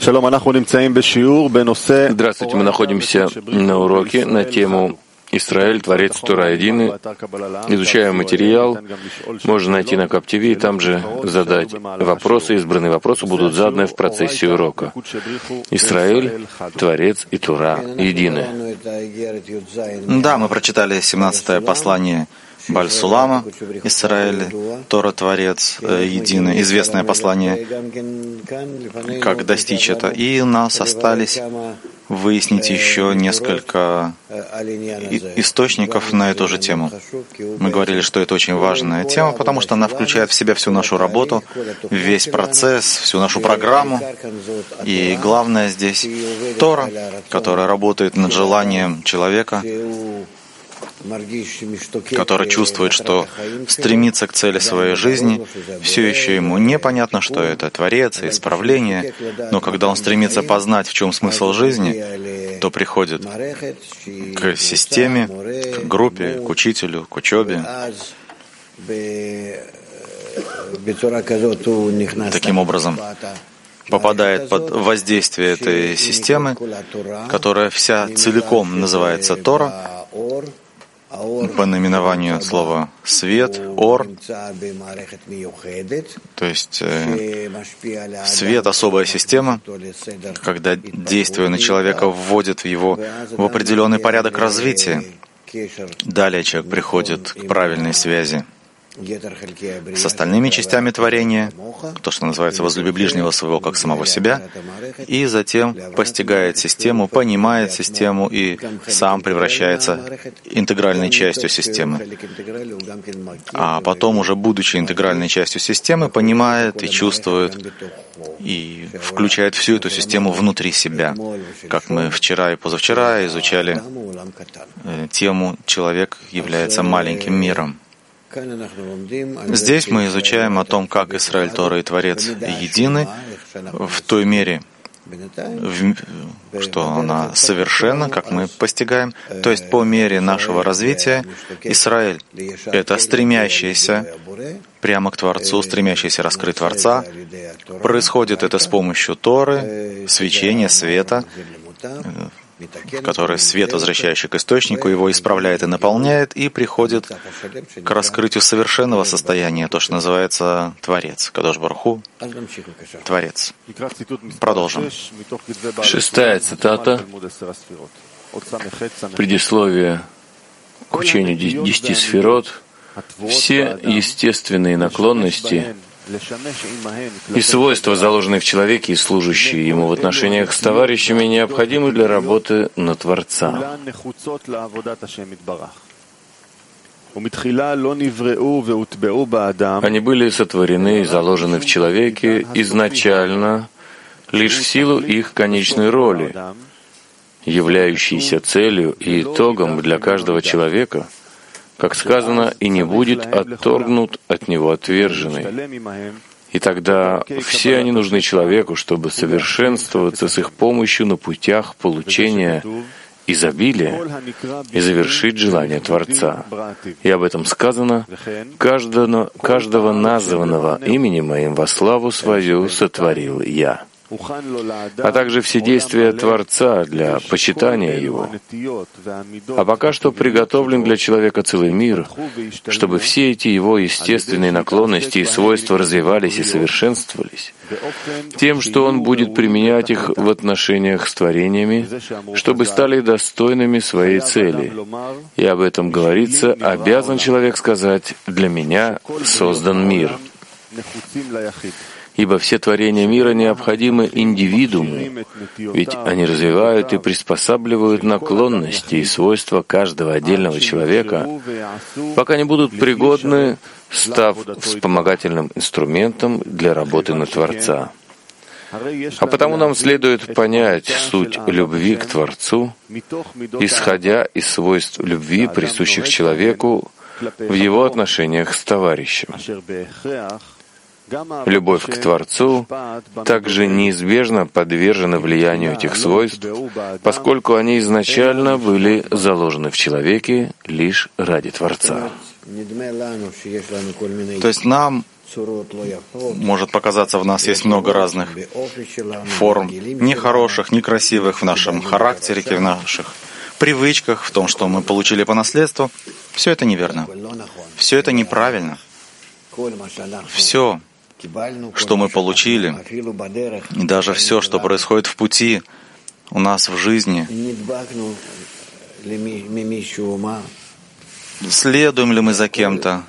Здравствуйте, мы находимся на уроке на тему «Израиль, Творец, Тора единый». Изучаем материал, можно найти на КАП-ТВ, и там же задать вопросы. Избранные вопросы будут заданы в процессе урока. Израиль, Творец и Тора единый. Да, мы прочитали 17-е послание Баль-Сулама, Израиль, Тора, Творец, единый, известное послание, как достичь это. И у нас остались выяснить еще несколько источников на эту же тему. Мы говорили, что это очень важная тема, потому что она включает в себя всю нашу работу, весь процесс, всю нашу программу. И главное здесь Тора, которая работает над желанием человека, который чувствует, что стремится к цели своей жизни, все еще ему непонятно, что это Творец и исправление, но когда он стремится познать, в чем смысл жизни, то приходит к системе, к группе, к учителю, к учебе. Таким образом, попадает под воздействие этой системы, которая вся целиком называется Тора, по наименованию слова «свет», «ор», то есть свет — особая система, когда действие на человека вводит его в определенный порядок развития. Далее человек приходит к правильной связи с остальными частями творения, то, что называется «возлюби ближнего своего, как самого себя», и затем постигает систему, понимает систему и сам превращается интегральной частью системы. А потом, уже будучи интегральной частью системы, понимает и чувствует, и включает всю эту систему внутри себя. Как мы вчера и позавчера изучали тему «Человек является маленьким миром». Здесь мы изучаем о том, как Израиль, Тора и Творец едины в той мере, что она совершенна, как мы постигаем. То есть по мере нашего развития Израиль — это стремящийся прямо к Творцу, стремящийся раскрыть Творца. Происходит это с помощью Торы, свечения, света, в которой свет, возвращающий к источнику, его исправляет и наполняет, и приходит к раскрытию совершенного состояния, то, что называется Творец, Кадош Барух-Ху, Творец. Продолжим. 6-я цитата, предисловие к учению 10 сферот. Все естественные наклонности и свойства, заложенные в человеке и служащие ему в отношениях с товарищами, необходимы для работы на Творца. Они были сотворены и заложены в человеке изначально лишь в силу их конечной роли, являющейся целью и итогом для каждого человека, как сказано, и не будет отторгнут от него отверженный. И тогда все они нужны человеку, чтобы совершенствоваться с их помощью на путях получения изобилия и завершить желание Творца. И об этом сказано: «Каждого названного именем моим во славу свою сотворил я». А также все действия Творца для почитания Его. А пока что приготовлен для человека целый мир, чтобы все эти его естественные наклонности и свойства развивались и совершенствовались, тем, что он будет применять их в отношениях с творениями, чтобы стали достойными своей цели. И об этом говорится: обязан человек сказать: «Для меня создан мир». Ибо все творения мира необходимы индивидууму, ведь они развивают и приспосабливают наклонности и свойства каждого отдельного человека, пока не будут пригодны, став вспомогательным инструментом для работы на Творца. А потому нам следует понять суть любви к Творцу, исходя из свойств любви, присущих человеку в его отношениях с товарищем. Любовь к Творцу также неизбежно подвержена влиянию этих свойств, поскольку они изначально были заложены в человеке лишь ради Творца. То есть нам Может показаться, в нас есть много разных форм, нехороших, некрасивых в нашем характере, в наших привычках, в том, что мы получили по наследству. Все это неверно. Все это неправильно. Все, что мы получили, и даже все, что происходит в пути у нас в жизни, следуем ли мы за кем-то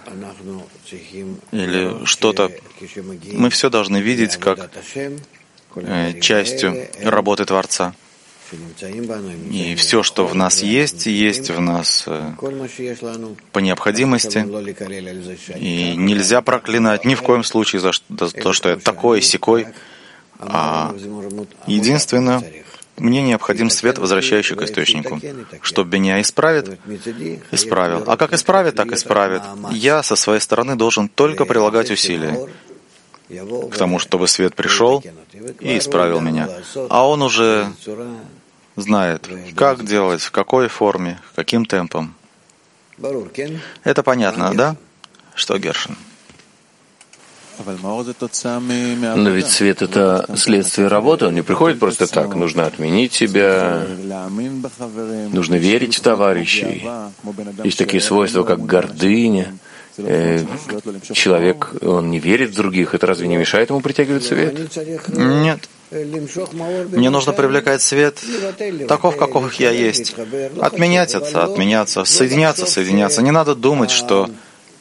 или что-то, мы все должны видеть как частью работы Творца. И все, что в нас есть, есть в нас по необходимости. И нельзя проклинать ни в коем случае за то, что я такой и сякой. А единственное, мне необходим свет, возвращающий к источнику. Что меня исправит, исправил. А как исправит, так исправит. Я со своей стороны должен только прилагать усилия к тому, чтобы свет пришел и исправил меня. А он уже знает, как делать, в какой форме, каким темпом. Это понятно, да? Что, Гершин? Но ведь свет — это следствие работы, он не приходит просто так. Нужно отменить себя, нужно верить в товарищей. Есть такие свойства, как гордыня. Человек, он не верит в других, это разве не мешает ему притягивать свет? Нет. Мне нужно привлекать свет таков, каков я есть. Отменять это, отменяться, соединяться. Не надо думать, что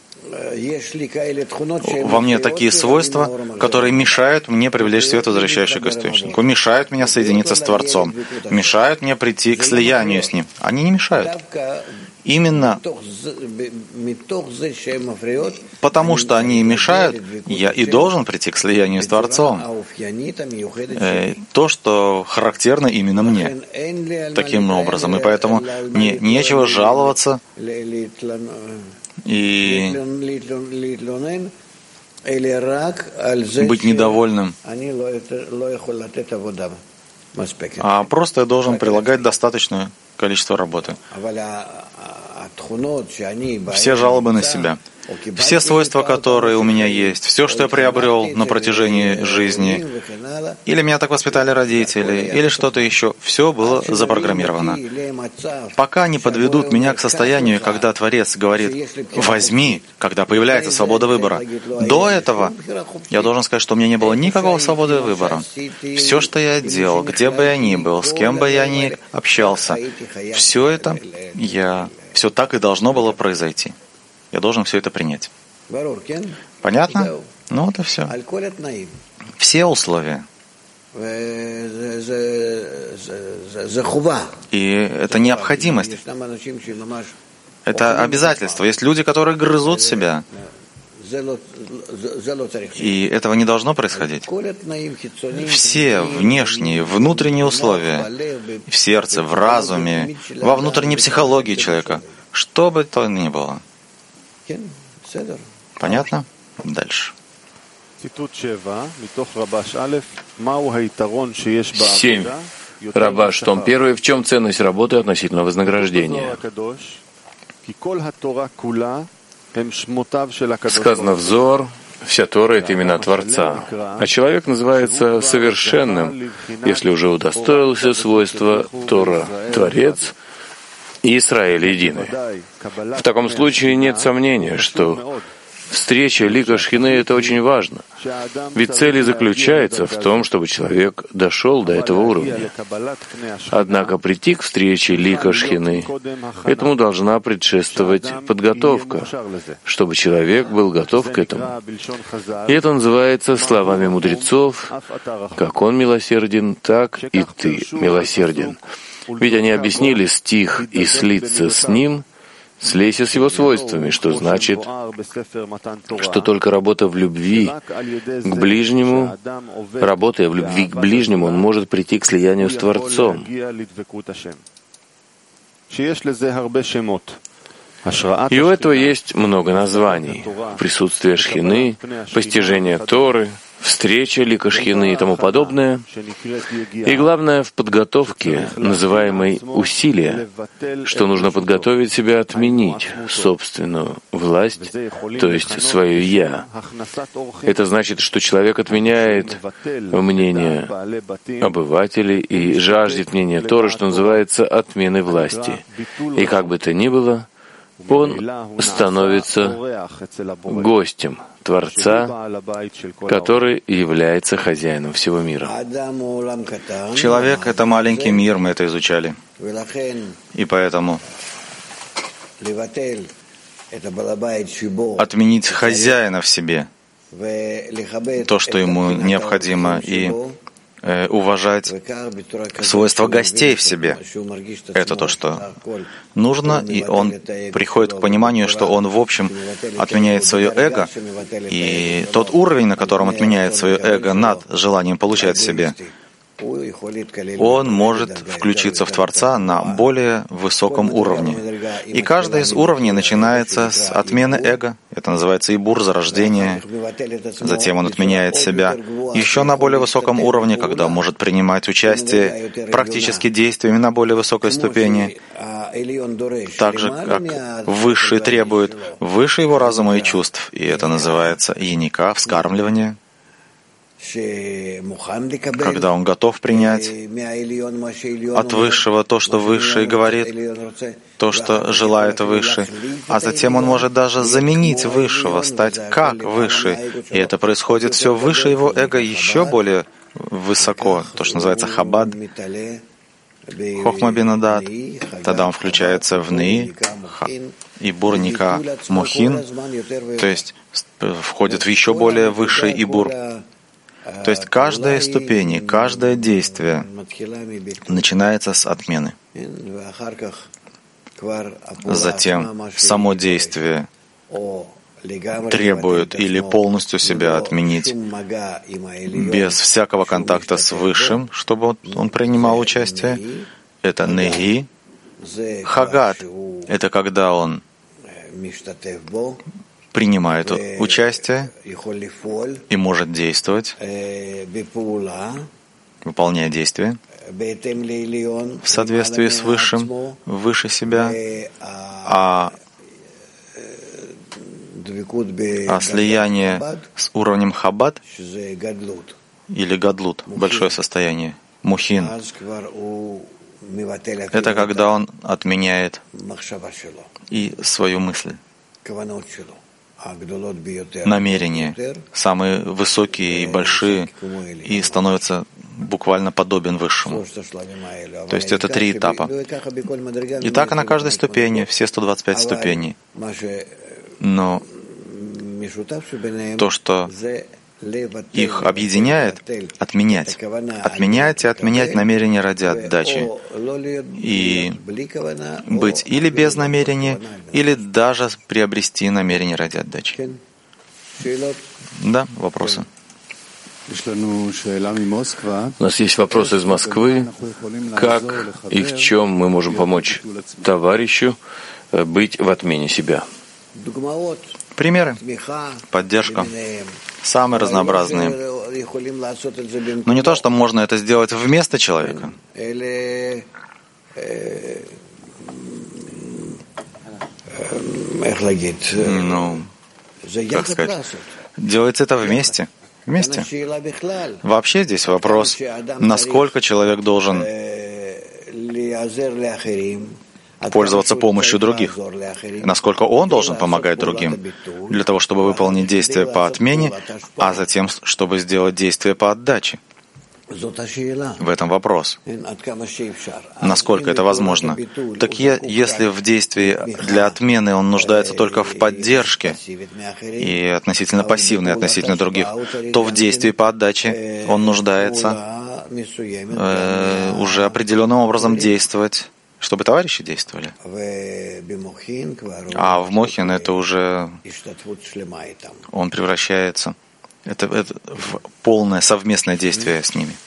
во мне такие свойства, которые мешают мне привлечь свет, возвращающий к источнику, мешают мне соединиться с Творцом, мешают мне прийти к слиянию с Ним. Они не мешают. Именно потому, что они мешают, я и должен прийти к слиянию с Творцом. То, что характерно именно мне. Таким образом. И поэтому мне нечего жаловаться и быть недовольным, а просто я должен прилагать достаточное количество работы. Все жалобы на себя, все свойства, которые у меня есть, все, что я приобрел на протяжении жизни, или меня так воспитали родители, или что-то еще, все было запрограммировано. Пока не подведут меня к состоянию, когда Творец говорит «возьми», когда появляется свобода выбора, до этого я должен сказать, что у меня не было никакого свободы выбора. Все, что я делал, где бы я ни был, с кем бы я ни общался, все это все так и должно было произойти. Я должен все это принять. Понятно? Ну вот и все. Все условия. И это необходимость. Это обязательство. Есть люди, которые грызут себя. И этого не должно происходить. Все внешние, внутренние условия в сердце, в разуме, во внутренней психологии человека, что бы то ни было. Понятно? Дальше. 7. Рабаш, том 1. В чем ценность работы относительно вознаграждения? Сказано взор, вся Тора — это имена Творца. А человек называется совершенным, если уже удостоился свойства Тора, Творец и Израиль едины. В таком случае нет сомнения, что встреча лика Шхины — это очень важно. Ведь цель и заключается в том, чтобы человек дошел до этого уровня. Однако прийти к встрече лика Шхины, этому должна предшествовать подготовка, чтобы человек был готов к этому. И это называется словами мудрецов: «Как он милосерден, так и ты милосерден». Ведь они объяснили стих «и слиться с ним», слейся с его свойствами, что значит, что только работа в любви к ближнему, работая в любви к ближнему, он может прийти к слиянию с Творцом. И у этого есть много названий. Присутствие Шхины, постижение Торы, встреча лика Шхины и тому подобное. И главное в подготовке, называемой усилия, что нужно подготовить себя отменить собственную власть, то есть свое «я». Это значит, что человек отменяет мнение обывателей и жаждет мнения Торы, что называется отменой власти. И как бы то ни было, он становится гостем Творца, который является хозяином всего мира. Человек — это маленький мир, мы это изучали. И поэтому отменить хозяина в себе, то, что ему необходимо, и уважать свойства гостей в себе. Это то, что нужно, и он приходит к пониманию, что он, в общем, отменяет свое эго, и тот уровень, на котором отменяет свое эго над желанием получать в себе, он может включиться в Творца на более высоком уровне. И каждый из уровней начинается с отмены эго. Это называется ибур, зарождение. Затем он отменяет себя еще на более высоком уровне, когда может принимать участие практически действиями на более высокой ступени. Так же, как Высший требует выше его разума и чувств. И это называется яника, вскармливание. Когда он готов принять от Высшего то, что Высший говорит, то, что желает Высший, а затем он может даже заменить Высшего, стать как Высший. И это происходит все выше его эго, еще более высоко, то, что называется хабад, хохма бинадат. Тогда он включается в ны, ибур, ника, мухин, то есть входит в еще более высший ибур. То есть каждая ступень, каждое действие начинается с отмены. Затем само действие требует или полностью себя отменить без всякого контакта с Высшим, чтобы он принимал участие. Это неги. Хагат — это когда он принимает участие и может действовать, выполняя действия в соответствии с Высшим, выше себя, а слияние с уровнем хабад или гадлут, большое состояние, мухин, это когда он отменяет и свою мысль, намерения, самые высокие и большие, и становится буквально подобен Высшему. То есть это 3 этапа. И так и на каждой ступени, все 125 ступеней. Но то, что их объединяет, отменять. Отменять и отменять намерение ради отдачи. И быть или без намерения, или даже приобрести намерение ради отдачи. Да, вопросы. У нас есть вопрос из Москвы. Как и в чем мы можем помочь товарищу быть в отмене себя? Примеры. Поддержка. Самые разнообразные. Но не то, что можно это сделать вместо человека. Ну, как сказать, делается это вместе. Вместе. Вообще здесь вопрос, насколько человек должен пользоваться помощью других, насколько он должен помогать другим для того, чтобы выполнить действие по отмене, а затем, чтобы сделать действие по отдаче. В этом вопрос. Насколько это возможно? Так если в действии для отмены он нуждается только в поддержке и относительно пассивной, относительно других, то в действии по отдаче он нуждается уже определенным образом действовать, чтобы товарищи действовали. А в Мохин это уже он превращается это в полное совместное действие с ними.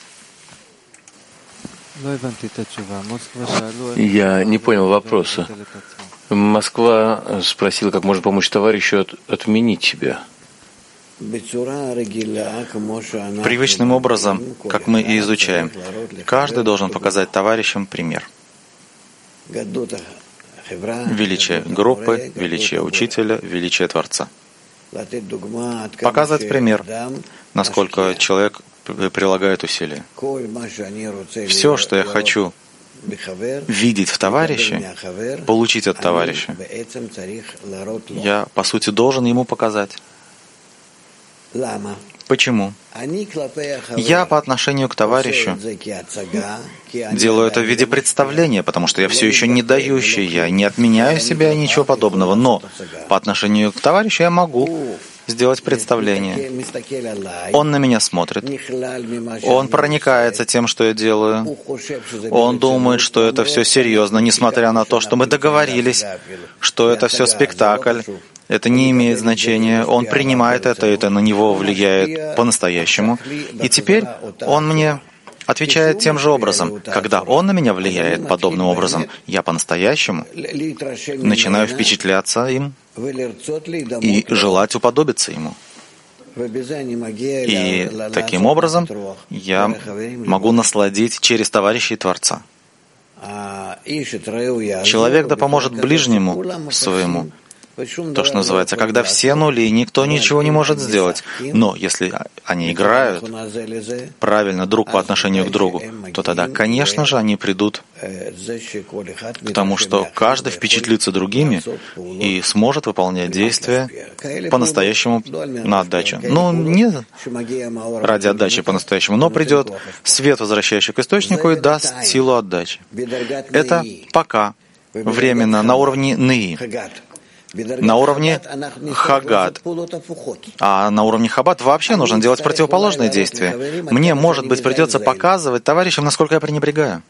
Я не понял вопроса. Москва спросила, как можно помочь товарищу отменить себя. Привычным образом, как мы и изучаем, каждый должен показать товарищам пример. Величие группы, величие учителя, величие Творца. Показать пример, насколько человек прилагает усилия. Все, что я хочу видеть в товарище, получить от товарища, я, по сути, должен ему показать. Почему? Я по отношению к товарищу делаю это в виде представления, потому что я все еще не дающий, я не отменяю себя, ничего подобного. Но по отношению к товарищу я могу сделать представление. Он на меня смотрит. Он проникается тем, что я делаю. Он думает, что это все серьезно, несмотря на то, что мы договорились, что это все спектакль. Это не имеет значения. Он принимает это, и это на него влияет по-настоящему. И теперь он мне отвечает тем же образом. Когда он на меня влияет подобным образом, я по-настоящему начинаю впечатляться им и желать уподобиться ему. И таким образом я могу насладить через товарищей Творца. Человек да поможет ближнему своему. То, что называется, когда все нули, никто ничего не может сделать. Но если они играют правильно друг по отношению к другу, то тогда, конечно же, они придут к тому, что каждый впечатлится другими и сможет выполнять действия по-настоящему на отдачу. Ну, не ради отдачи по-настоящему, но придет свет, возвращающий к источнику, и даст силу отдачи. Это пока, временно, на уровне ны. На уровне хагат. А на уровне хаббат вообще нужно делать противоположное действие. Мне, может быть, придется показывать товарищам, насколько я пренебрегаю.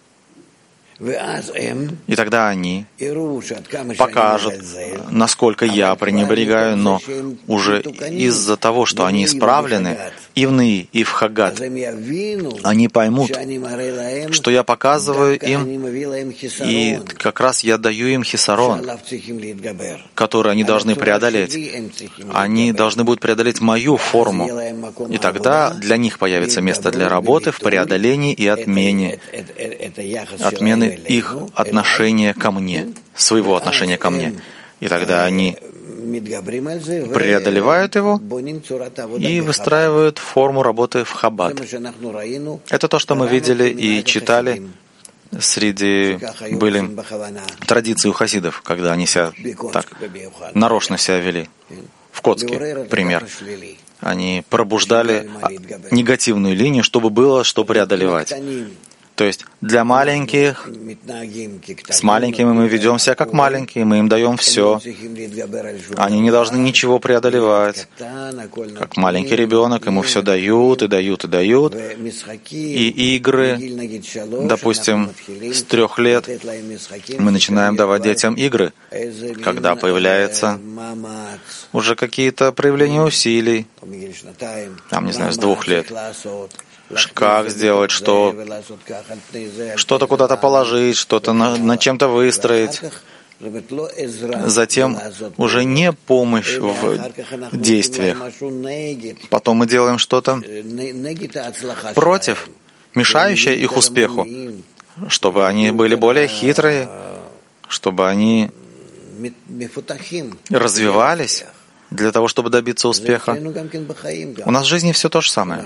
И тогда они покажут, насколько я пренебрегаю, но уже из-за того, что они исправлены и в ны, и в хагат, они поймут, что я показываю им, и как раз я даю им хисарон, который они должны преодолеть. Они должны будут преодолеть мою форму, и тогда для них появится место для работы в преодолении и отмене их отношения ко мне, своего отношения ко мне. И тогда они преодолевают его и выстраивают форму работы в хаббат. Это то, что мы видели и читали. Были традиции у хасидов, когда они себя так нарочно себя вели. В Коцке, пример. Они пробуждали негативную линию, чтобы было что преодолевать. То есть для маленьких, с маленькими мы ведем себя как маленькие, мы им даем все. Они не должны ничего преодолевать. Как маленький ребенок, ему все дают, и дают, и дают. И игры, допустим, с 3 лет мы начинаем давать детям игры, когда появляются уже какие-то проявления усилий, там, не знаю, с 2 лет. Как сделать, что-то куда-то положить, что-то над чем-то выстроить. Затем уже не помощь в действиях. Потом мы делаем что-то против, мешающее их успеху, чтобы они были более хитрые, чтобы они развивались для того, чтобы добиться успеха. У нас в жизни все то же самое.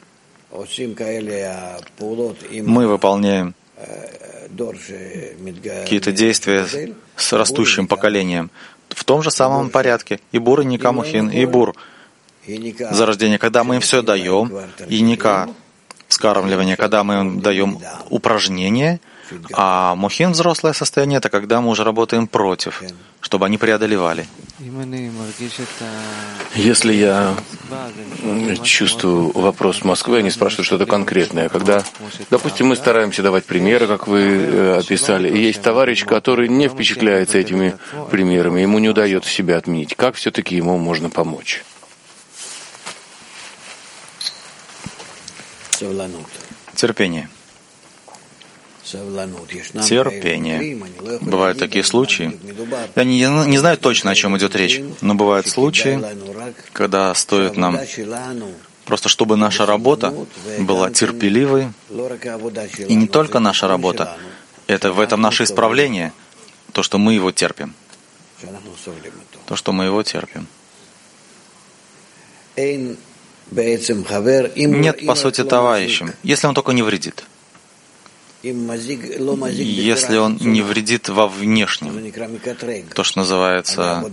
Мы выполняем какие-то действия с растущим поколением в том же самом порядке. И бур, и ника, мухин, и бур. Зарождение, когда мы им все даем, и ника, вскармливание, когда мы им даем упражнения, а мухин, взрослое состояние, это когда мы уже работаем против, чтобы они преодолевали. Если я чувствую вопрос Москвы, они спрашивают что-то конкретное. Когда, допустим, мы стараемся давать примеры, как вы описали, и есть товарищ, который не впечатляется этими примерами, ему не удается себя отменить. Как все-таки ему можно помочь? Терпение. терпение. Бывают такие случаи. Я не знаю точно, о чем идет речь, но бывают случаи, когда стоит нам просто, чтобы наша работа была терпеливой, и не только наша работа, это в этом наше исправление, то, что мы его терпим. То, что мы его терпим. Нет, по сути, товарищем, если он только не вредит. Если он не вредит во внешнем, то, что называется,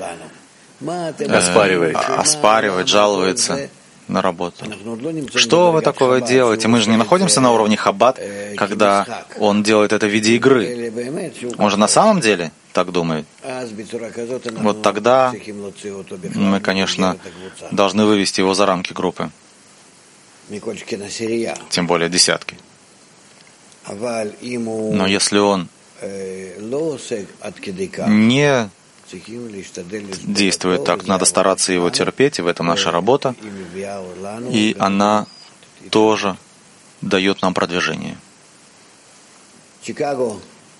оспаривает, жалуется на работу. Что вы такое делаете? Мы же не находимся на уровне Хаббат, когда он делает это в виде игры. Он же на самом деле так думает. Вот тогда мы, конечно, должны вывести его за рамки группы. Тем более десятки. Но если он не действует так, надо стараться его терпеть, и в этом наша работа, и она тоже дает нам продвижение. Чикаго.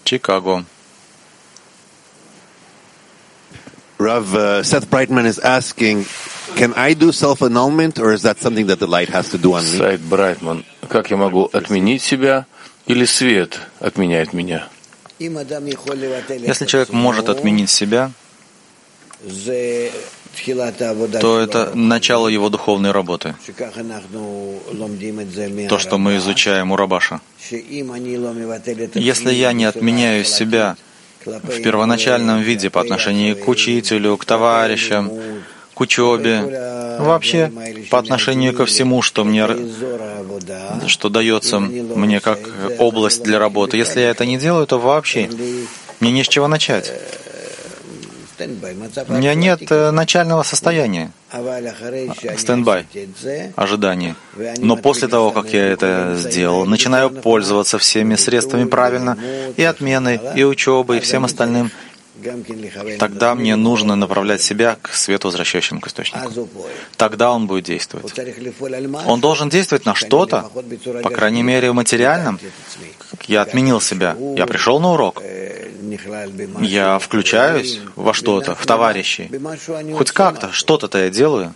Rav Seth Brightman is asking, can I do self-annulment, or is that something that the light has to do on me? Сайт Брайтман. Как я могу отменить себя, или свет отменяет меня? Если человек может отменить себя, то это начало его духовной работы. То, что мы изучаем у Рабаша. Если я не отменяю себя в первоначальном виде по отношению к учителю, к товарищам, к учебе, вообще по отношению ко всему, что дается мне как область для работы. Если я это не делаю, то вообще мне не с чего начать. У меня нет начального состояния, стендбай, ожидания. Но после того, как я это сделал, начинаю пользоваться всеми средствами правильно, и отменой, и учебой, и всем остальным, тогда мне нужно направлять себя к свету, возвращающему к источнику. Тогда он будет действовать. Он должен действовать на что-то, по крайней мере, в материальном. Я отменил себя. Я пришел на урок. Я включаюсь во что-то, в товарищей. Хоть как-то, что-то я делаю.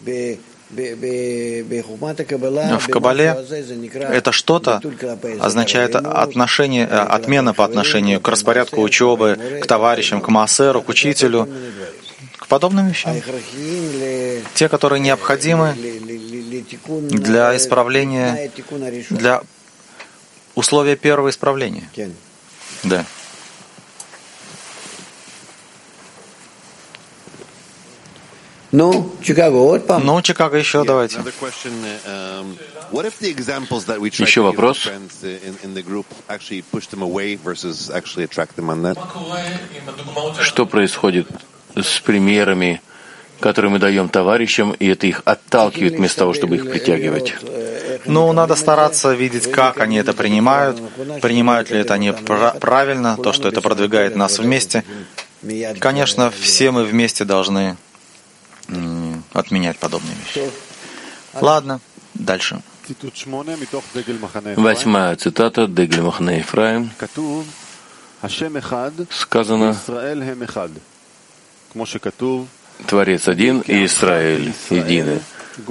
В Кабале это что-то означает отмена по отношению к распорядку учебы, к товарищам, к маасеру, к учителю, к подобным вещам. Те, которые необходимы для исправления, для условия первого исправления. Да. Чикаго еще давайте. Еще вопрос. Что происходит с примерами, которые мы даем товарищам, и это их отталкивает вместо того, чтобы их притягивать? Надо стараться видеть, как они это принимают ли это они правильно, то, что это продвигает нас вместе. Конечно, все мы вместе должны отменять подобные вещи. Ладно, дальше. 8-я цитата Дегль Махне Ефраим. Сказано: Творец один и Израиль едины.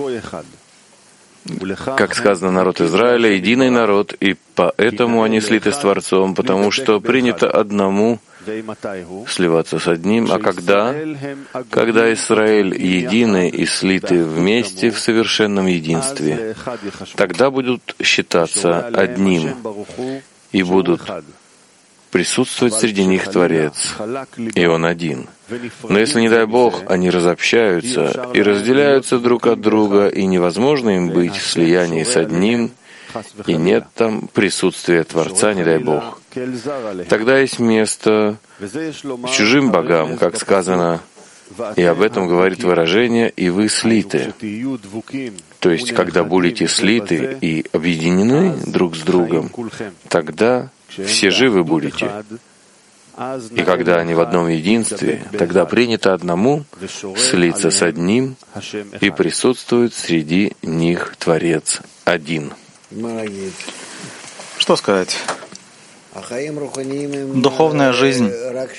Как сказано, народ Израиля — единый народ, и поэтому они слиты с Творцом, потому что принято одному сливаться с одним. А когда Израиль едины и слиты вместе в совершенном единстве, тогда будут считаться одним, и будут присутствовать среди них Творец, и Он один. Но если, не дай Бог, они разобщаются и разделяются друг от друга, и невозможно им быть в слиянии с одним, и нет там присутствия Творца, не дай Бог, тогда есть место чужим богам, как сказано, и об этом говорит выражение «и вы слиты». То есть, когда будете слиты и объединены друг с другом, тогда все живы будете. И когда они в одном единстве, тогда принято одному слиться с одним, и присутствует среди них Творец один. Что сказать? Духовная жизнь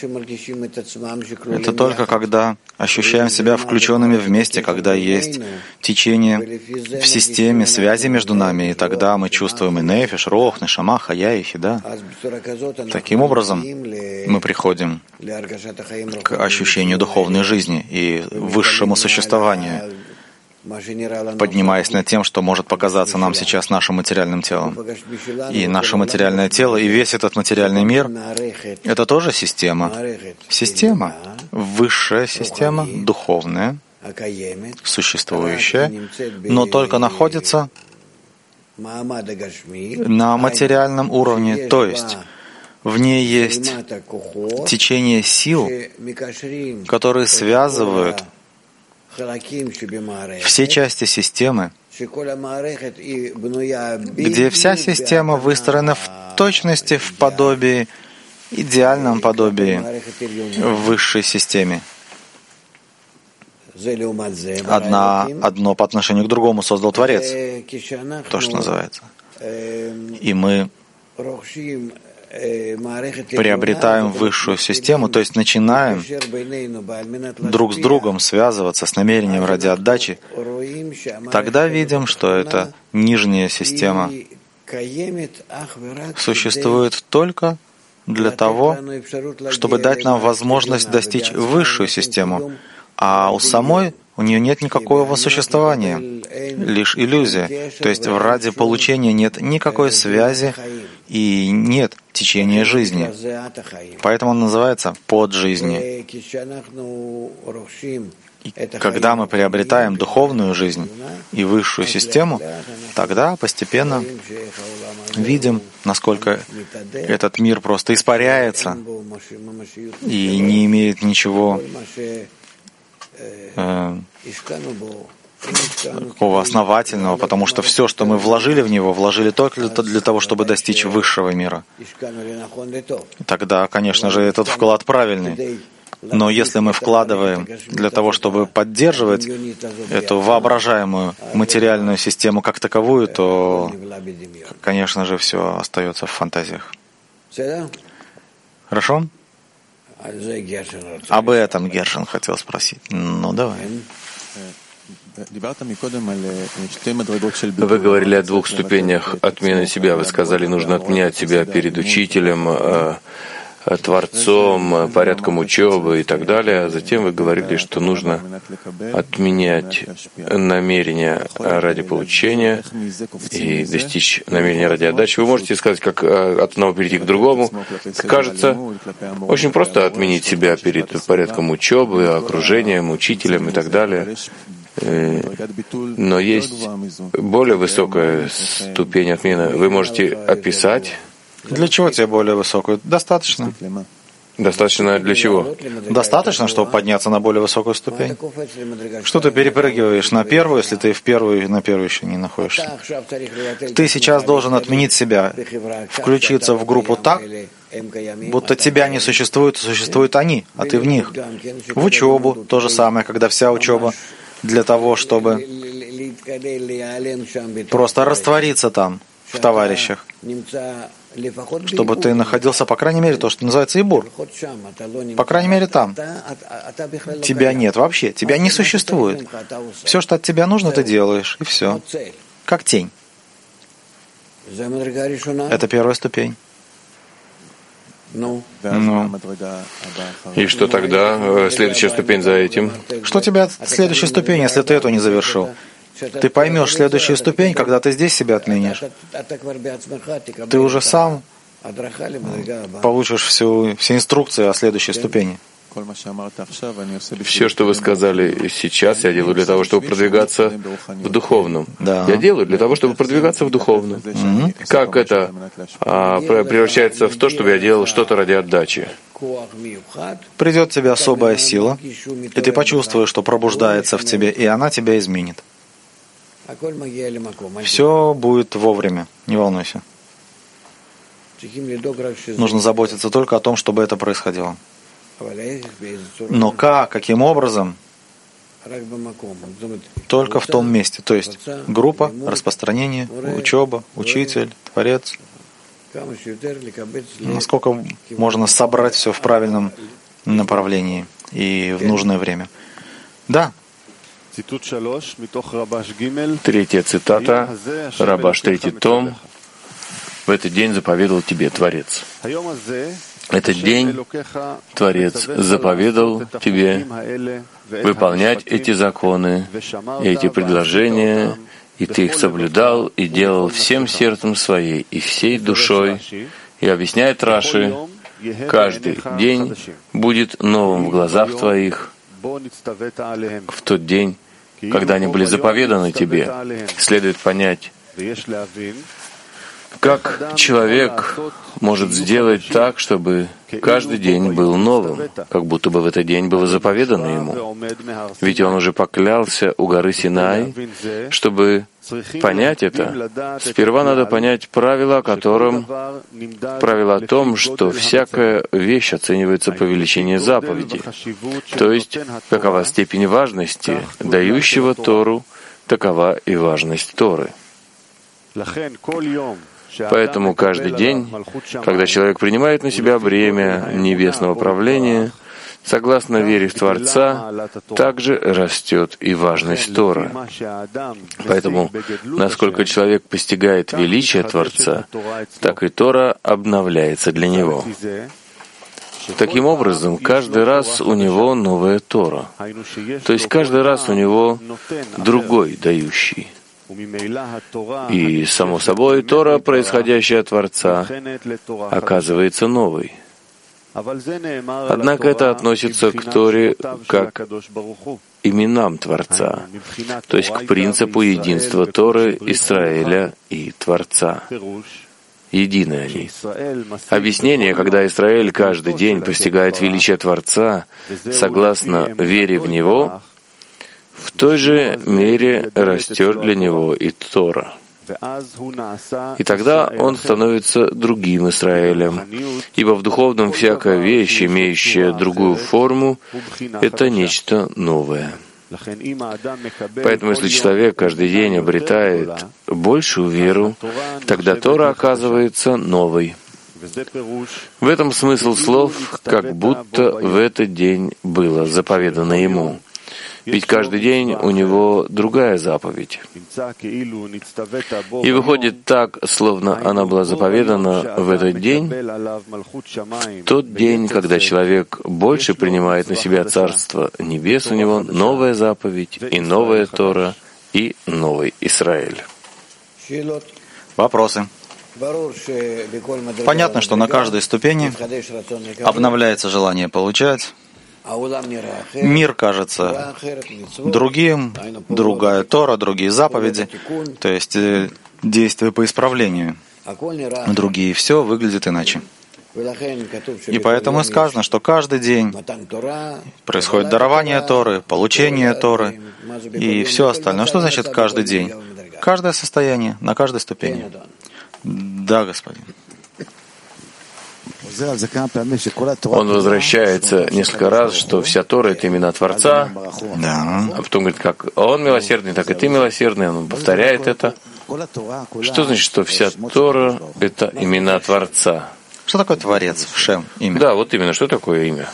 — это только когда ощущаем себя включенными вместе, когда есть течение в системе связи между нами, и тогда мы чувствуем и нефиш, рох, нешама, хая и хида. Таким образом, мы приходим к ощущению духовной жизни и высшему существованию, поднимаясь над тем, что может показаться нам сейчас нашим материальным телом. И наше материальное тело, и весь этот материальный мир — это тоже система. Система, высшая система, духовная, существующая, но только находится на материальном уровне, то есть в ней есть течение сил, которые связывают все части системы, где вся система выстроена в точности, в подобии, идеальном подобии в высшей системе. Одно по отношению к другому создал Творец, то, что называется. И мы приобретаем высшую систему, то есть начинаем друг с другом связываться с намерением ради отдачи, тогда видим, что эта нижняя система существует только для того, чтобы дать нам возможность достичь высшую систему, а у нее нет никакого существования, лишь иллюзия. То есть ради получения нет никакой связи и нет течения жизни. Поэтому он называется «под жизни». И когда мы приобретаем духовную жизнь и высшую систему, тогда постепенно видим, насколько этот мир просто испаряется и не имеет ничего такого основательного, потому что все, что мы вложили в него, вложили только для того, чтобы достичь высшего мира. Тогда, конечно же, этот вклад правильный. Но если мы вкладываем для того, чтобы поддерживать эту воображаемую материальную систему как таковую, то, конечно же, все остается в фантазиях. Хорошо? Об этом Гершин хотел спросить. Ну, давай. Вы говорили о двух ступенях отмены себя. Вы сказали, нужно отменять себя перед учителем, Творцом, порядком учебы и так далее. А затем вы говорили, что нужно отменять намерения ради получения и достичь намерения ради отдачи. Вы можете сказать, как от одного перейти к другому. Кажется, очень просто отменить себя перед порядком учебы, окружением, учителем и так далее. Но есть более высокая ступень отмены. Вы можете описать. Для чего тебе более высокую? Достаточно. Достаточно для чего? Достаточно, чтобы подняться на более высокую ступень. Что ты перепрыгиваешь на первую, если ты на первую еще не находишься? Ты сейчас должен отменить себя, включиться в группу так, будто тебя не существует, существуют они, а ты в них. В учебу то же самое, когда вся учеба для того, чтобы просто раствориться там, в товарищах, чтобы ты находился, по крайней мере, то, что называется ибур. По крайней мере, там. Тебя нет вообще, тебя не существует. Все, что от тебя нужно, ты делаешь, и все. Как тень. Это первая ступень. И что тогда? Следующая ступень за этим? Что тебя от следующей ступени, если ты эту не завершил? Ты поймешь следующую ступень, когда ты здесь себя отменишь. Ты уже сам получишь все инструкции о следующей ступени. Все, что вы сказали сейчас, я делаю для того, чтобы продвигаться в духовном. Да. Я делаю для того, чтобы продвигаться в духовном. Как это превращается в то, чтобы я делал что-то ради отдачи? Придет тебе особая сила, и ты почувствуешь, что пробуждается в тебе, и она тебя изменит. Все будет вовремя, не волнуйся. Нужно заботиться только о том, чтобы это происходило. Но каким образом? Только в том месте. То есть группа, распространение, учеба, учитель, Творец. насколько можно собрать все в правильном направлении и в нужное время. Да. Третья цитата, Рабаш, 3 том. В этот день заповедал тебе Творец. Этот день Творец заповедал тебе выполнять эти законы, эти предложения, и ты их соблюдал и делал всем сердцем своей и всей душой. И объясняет Раши, каждый день будет новым в глазах твоих. В тот день, когда они были заповеданы тебе, следует понять, как человек может сделать так, чтобы каждый день был новым, как будто бы в этот день было заповедано ему. Ведь он уже поклялся у горы Синай. Чтобы понять это, сперва надо понять правило о том, что всякая вещь оценивается по величине заповеди. То есть, какова степень важности дающего Тору, такова и важность Торы. Поэтому каждый день, когда человек принимает на себя бремя небесного правления, согласно вере в Творца, также растет и важность Торы. Поэтому, насколько человек постигает величие Творца, так и Тора обновляется для него. Таким образом, каждый раз у него новая Тора. То есть каждый раз у него другой дающий. И, само собой, Тора, происходящая от Творца, оказывается новой. Однако это относится к Торе как именам Творца, то есть к принципу единства Торы, Исраэля и Творца. Едины они. Объяснение, когда Израиль каждый день постигает величие Творца, согласно вере в Него, в той же мере растет для него и Тора. И тогда он становится другим Израилем, ибо в духовном всякая вещь, имеющая другую форму, это нечто новое. Поэтому если человек каждый день обретает большую веру, тогда Тора оказывается новой. В этом смысл слов, как будто в этот день было заповедано ему. Ведь каждый день у него другая заповедь. И выходит так, словно она была заповедана в этот день, в тот день, когда человек больше принимает на себя Царство Небес, у него новая заповедь, и новая Тора, и новый Израиль. Вопросы? Понятно, что на каждой ступени обновляется желание получать. Мир кажется другим, другая Тора, другие заповеди, то есть действия по исправлению. Другие, все выглядит иначе. И поэтому сказано, что каждый день происходит дарование Торы, получение Торы и все остальное. Что значит каждый день? Каждое состояние, на каждой ступени. Да, господин. Он возвращается несколько раз, что вся Тора — это имена Творца, да. А потом говорит, как он милосердный, так и ты милосердный, он повторяет это. Что значит, что вся Тора — это имена Творца? Что такое Творец, Шем, имя? Да, вот именно, что такое имя?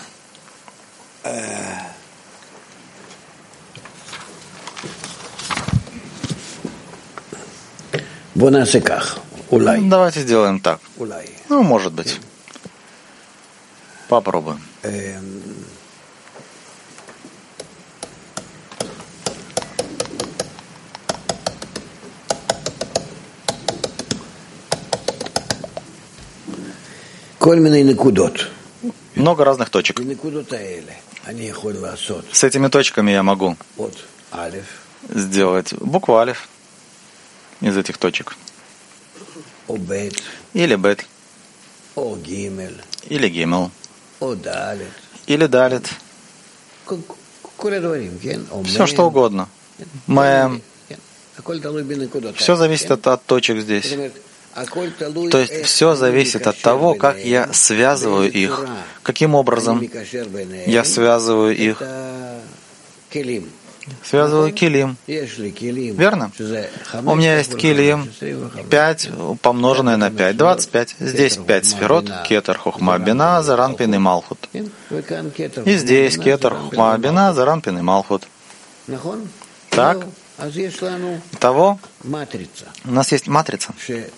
Давайте сделаем так. Ну, может быть. Попробуем. Много разных точек. С этими точками я могу сделать букву алиф из этих точек. Или бет. Или гимел. Или далит. Все что угодно. Мэм. Все зависит от точек здесь. То есть все зависит от того, как я связываю их, каким образом я связываю их. Связываю килим. Верно? У меня есть килим 5 помноженное на 5, 25. Здесь 5 сферот, кетер, хохма, бина, заран, пин и малхут. И здесь кетер, хохма, бина, заран, пин и малхут. Так? Итого, у нас есть матрица,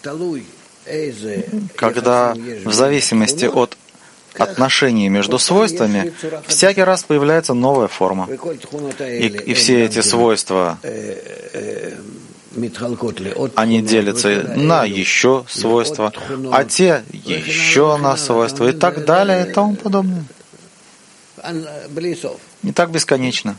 когда в зависимости от отношений между свойствами всякий раз появляется новая форма. И все эти свойства, они делятся на еще свойства, а те еще на свойства и так далее и тому подобное. И так бесконечно.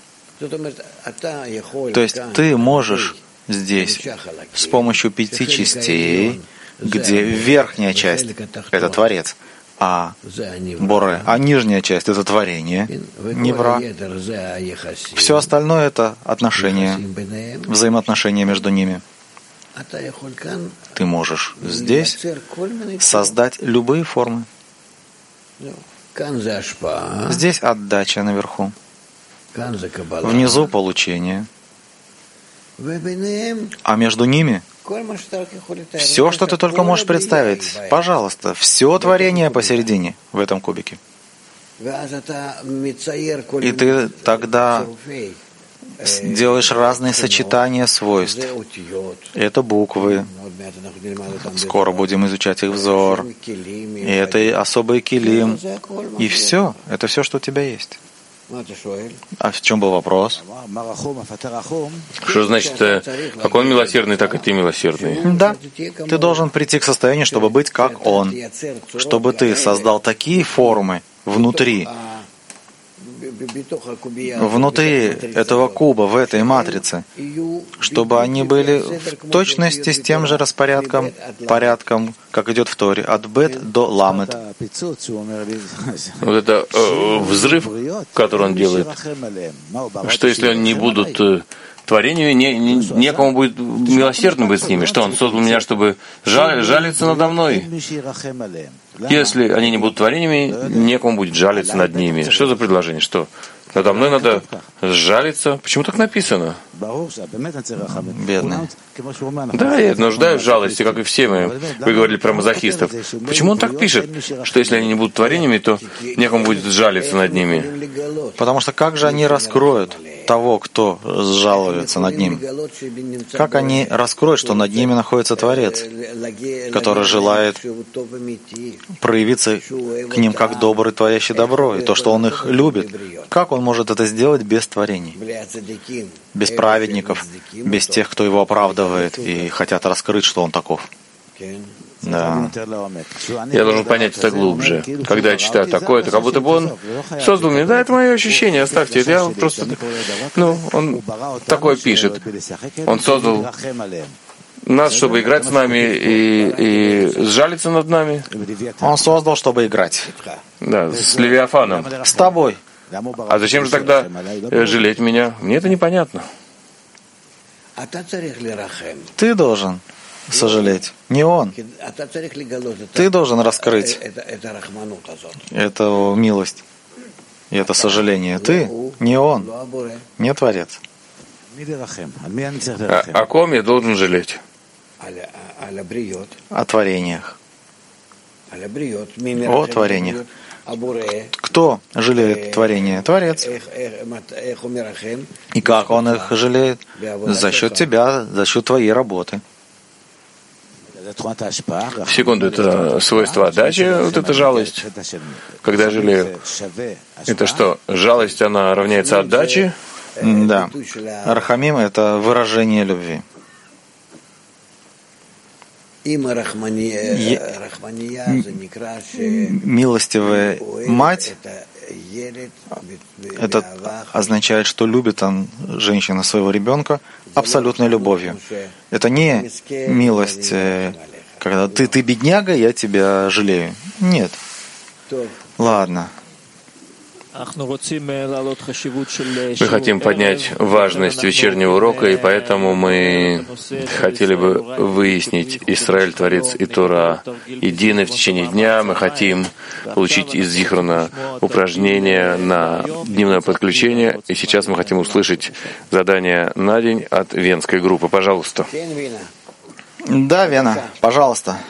То есть ты можешь здесь с помощью 5 частей, где верхняя часть — это Творец, а Боре, а нижняя часть — это творение, невра. Все остальное — это отношения, взаимоотношения между ними. Ты можешь здесь создать любые формы. Здесь отдача наверху. Внизу получение. А между ними все, что ты только можешь представить. Пожалуйста, все творение посередине в этом кубике. И ты тогда делаешь разные сочетания свойств. Это буквы. Скоро будем изучать их взор. И это особый килим. И все. Это все, что у тебя есть. А в чем был вопрос? Что значит, как он милосердный, так и ты милосердный? Да. Ты должен прийти к состоянию, чтобы быть как он. Чтобы ты создал такие формы внутри этого куба, в этой матрице, чтобы они были в точности с тем же порядком, как идет в Торе, от бет до ламет. Вот это взрыв, который он делает, что если они не будут творениями, некому будет милосердным быть с ними. Что он создал меня, чтобы жалиться надо мной? Если они не будут творениями, некому будет жалиться над ними. Что за предложение? Что? Надо мной надо жалиться? Почему так написано? Бедный. Да, я нуждаюсь в жалости, как и все мы. Вы говорили про мазохистов. Почему он так пишет, что если они не будут творениями, то некому будет жалиться над ними? Потому что как же они раскроют того, кто жалуется над ним? Как они раскроют, что над ними находится Творец, который желает проявиться к ним как добрый, творящий добро, и то, что он их любит? Как он может это сделать без творений? Без праведников, без тех, кто его оправдывает и хотят раскрыть, что он таков. Да. Я должен понять это глубже. Когда я читаю такое, это как будто бы он создал меня. Да, это мое ощущение, оставьте это. Я просто... он такое пишет. Он создал нас, чтобы играть с нами и сжалиться над нами. Он создал, чтобы играть. Да, с Левиафаном. С тобой. А зачем же тогда жалеть меня? Мне это непонятно. Ты должен сожалеть, не он. Ты должен раскрыть эту милость и это сожаление. Ты, не он, не Творец. О ком я должен жалеть? О творениях. О творениях. Кто жалеет творение? Творец. И как он их жалеет? За счет тебя, за счет твоей работы. В секунду, это свойство отдачи, вот эта жалость. Когда я жалею, это что, жалость, она равняется отдаче? Да. Рахамим — это выражение любви. Милостивая мать — это означает, что любит женщина своего ребенка абсолютной любовью. Это не милость, когда ты бедняга, я тебя жалею. Нет. Ладно. Мы хотим поднять важность вечернего урока, и поэтому мы хотели бы выяснить Исраэль, Творец и Тора едины в течение дня. Мы хотим получить из Зихрона упражнения на дневное подключение, и сейчас мы хотим услышать задание на день от венской группы. Пожалуйста. Да, Вена, пожалуйста.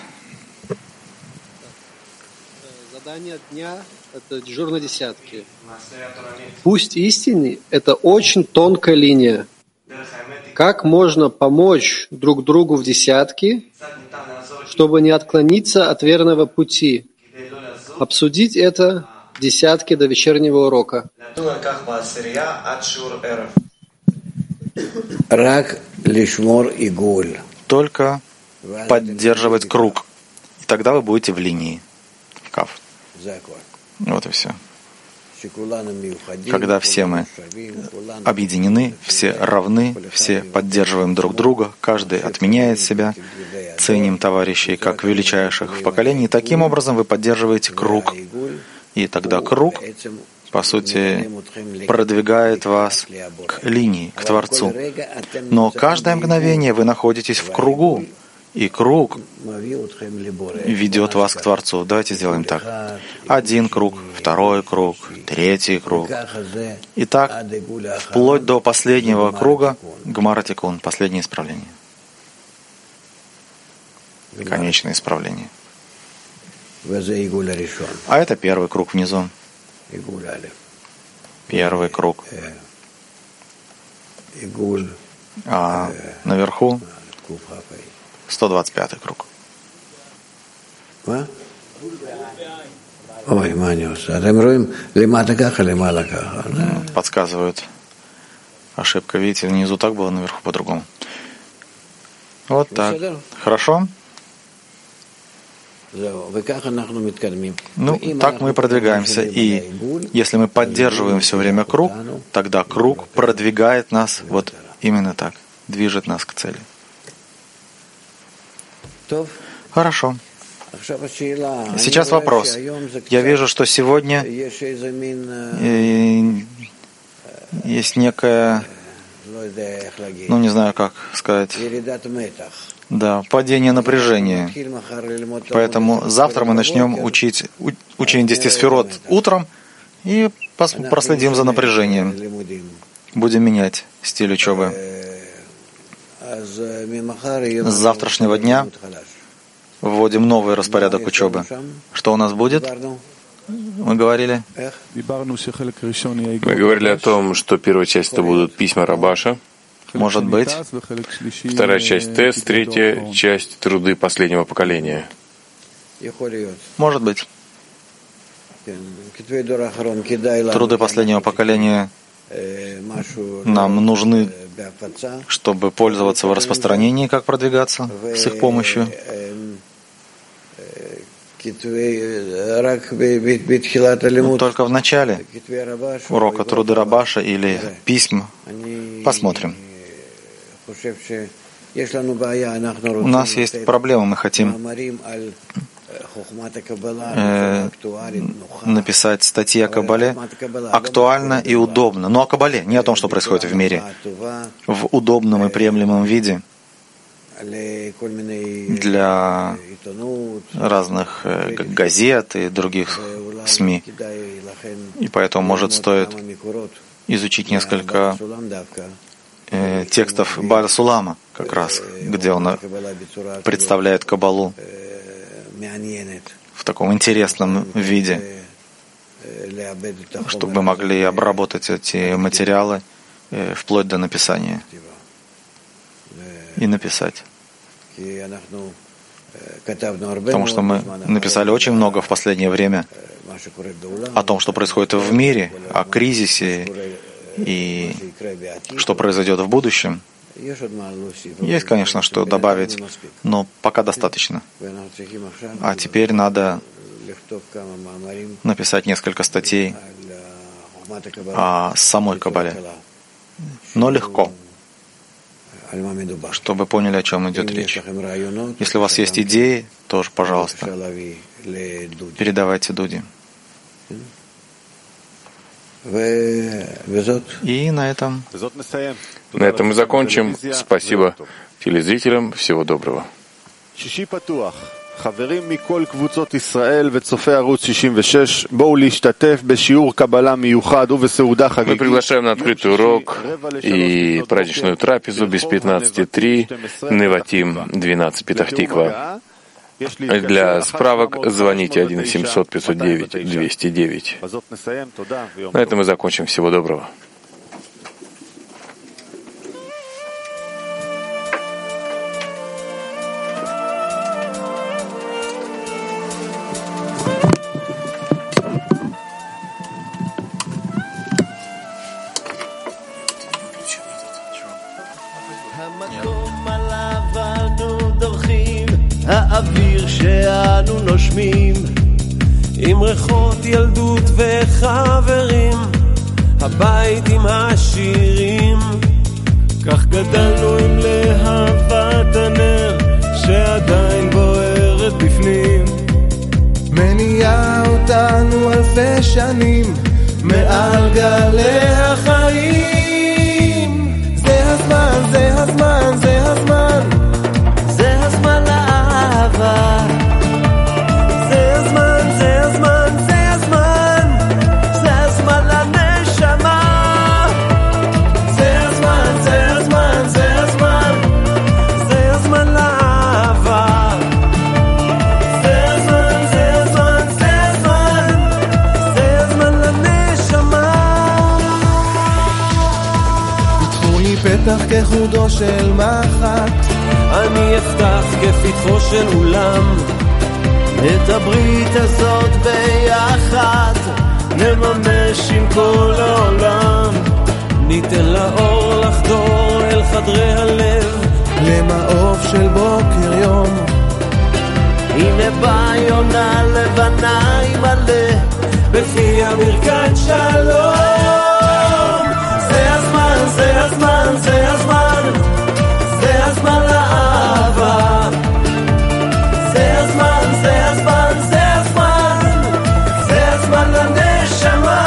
Задание дня — это дежур на десятки. Пусть истинный — это очень тонкая линия. Как можно помочь друг другу в десятке, чтобы не отклониться от верного пути? Обсудить это в десятке до вечернего урока. Только поддерживать круг. И тогда вы будете в линии. В кав. Вот и все. Когда все мы объединены, все равны, все поддерживаем друг друга, каждый отменяет себя, ценим товарищей как величайших в поколении, таким образом вы поддерживаете круг. И тогда круг, по сути, продвигает вас к линии, к Творцу. Но каждое мгновение вы находитесь в кругу, и круг ведет вас к Творцу. Давайте сделаем так. Один круг, второй круг, третий круг. И так, вплоть до последнего круга, Гмара Тикун, последнее исправление. Конечное исправление. А это первый круг внизу. Первый круг. А наверху 125-й круг. Подсказывают. Ошибка. Видите, внизу так было, наверху по-другому. Вот так. Хорошо? Ну, так мы продвигаемся. И если мы поддерживаем все время круг, тогда круг продвигает нас вот именно так, движет нас к цели. Хорошо. Сейчас вопрос. Я вижу, что сегодня есть некое, ну не знаю, как сказать, да, падение напряжения. Поэтому завтра мы начнем учить учение 10 сферот утром и проследим за напряжением. Будем менять стиль учебы. С завтрашнего дня вводим новый распорядок учебы. Что у нас будет? Мы говорили? Мы говорили о том, что первая часть это будут письма Рабаша. Может быть. Вторая часть тест, третья часть труды последнего поколения. Может быть. Труды последнего поколения нам нужны, чтобы пользоваться в распространении, как продвигаться с их помощью. Но только в начале урока труды Рабаша или письм посмотрим. У нас есть проблема, мы хотим написать статьи о Кабале актуально и удобно. Но о Кабале, не о том, что происходит в мире, в удобном и приемлемом виде для разных газет и других СМИ. И поэтому, может, стоит изучить несколько текстов Бааля Сулама, как раз, где он представляет Кабалу в таком интересном виде, чтобы мы могли обработать эти материалы вплоть до написания и написать. Потому что мы написали очень много в последнее время о том, что происходит в мире, о кризисе и что произойдет в будущем. Есть, конечно, что добавить, но пока достаточно. А теперь надо написать несколько статей о самой Кабале. Но легко, чтобы поняли, о чем идет речь. Если у вас есть идеи, тоже, пожалуйста, передавайте Дуде. И на этом мы закончим. Спасибо телезрителям. Всего доброго. חברים מכל קבוצות ישראל וצופי ערוץ 66, בואו להשתתף בשיעור קבלה מיוחד ובסעודה חגיגית. Мы приглашаем на открытый урок и праздничную трапезу без 15:03, Неватим 12, Петах-Тиква. Для справок звоните 1-800-509-209. На этом мы закончим. Всего доброго. האוויר שאנו נושמים עם ריחות ילדות וחברים הבית עם השירים כך גדלנו עם להבת הנר שעדיין בוערת בפנים מניעה אותנו אלפי שנים מעל גלי החיים זה הזמן, זה הזמן, זה הזמן זה הזמן לאהבה זה הזמן, זה הזמן, זה הזמן זה הזמן לנשמה זה הזמן, זה הזמן, זה הזמן זה הזמן לאהבה זה הזמן, זה הזמן, זה הזמן זה הזמן לנשמה פתחו לי פתח כחודו של מחט אני אפתח כפתחו של אולם את הברית הזאת ביחד נממש עם כל העולם ניתן לאור לחדור אל חדרי הלב למעוף של בוקר יום הנה באה יונה לבנה עם מלא בפי המרכז שלום זה הזמן, זה הזמן, זה הזמן זה הזמן לאהבה זה הזמן, זה הזמן, זה הזמן זה הזמן לנשמה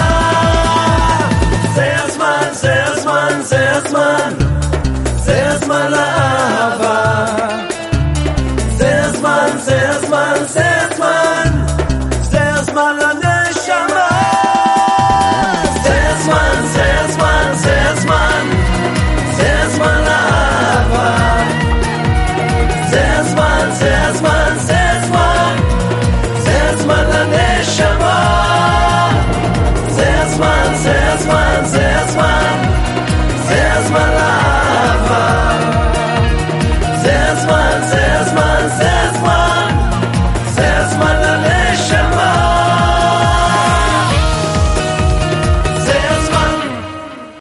זה הזמן, זה הזמן, זה הזמן זה הזמן לאהבה זה הזמן, זה הזמן, זה הזמן זה הזמן לנשמה זה הזמן, זה הזמן, זה הזמן זה הזמן לאהבה זה הזמן, זה הזמן, זה הזמן זה הזמן לנשמה זה הזמן, זה הזמן, זה